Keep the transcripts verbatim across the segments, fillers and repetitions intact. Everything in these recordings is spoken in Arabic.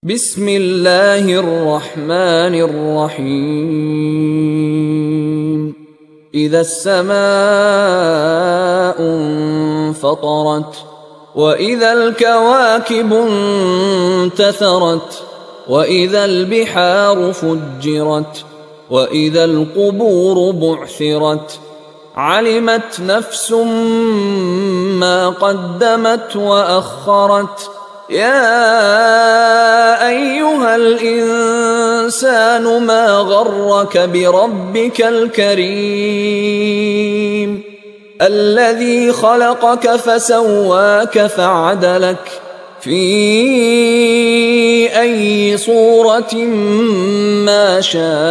بسم الله الرحمن الرحيم إذا السماء انفطرت وإذا الكواكب انتثرت وإذا البحار فجرت وإذا القبور بعثرت علمت نفس ما قدمت وأخرت يا أيها الإنسان ما غرك بربك الكريم الذي خلقك فسواك فعدلك في أي صورة ما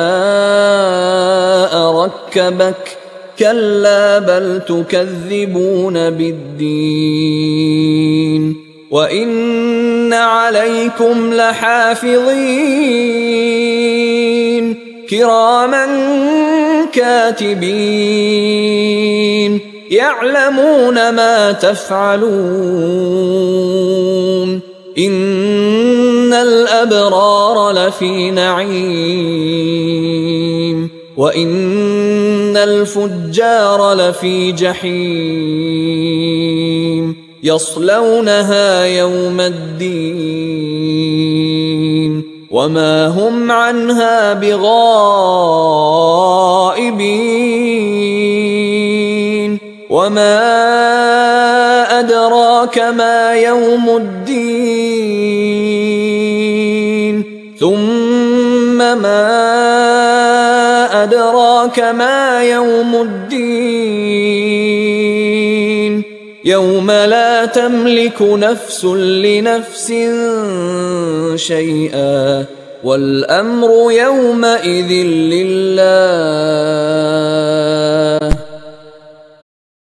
شاء ركبك كلا بل تكذبون بالدين وإن عليكم لحافظين كراما كاتبين يعلمون ما تفعلون إن الأبرار لفي نعيم وإن الفجار لفي جحيم يصلونها يوم الدين وما هم عنها بغائبين وما أدراك ما يوم الدين ثم ما أدراك ما يوم الدين يوم لا تملك نفس لنفس شيئا والأمر يومئذ لله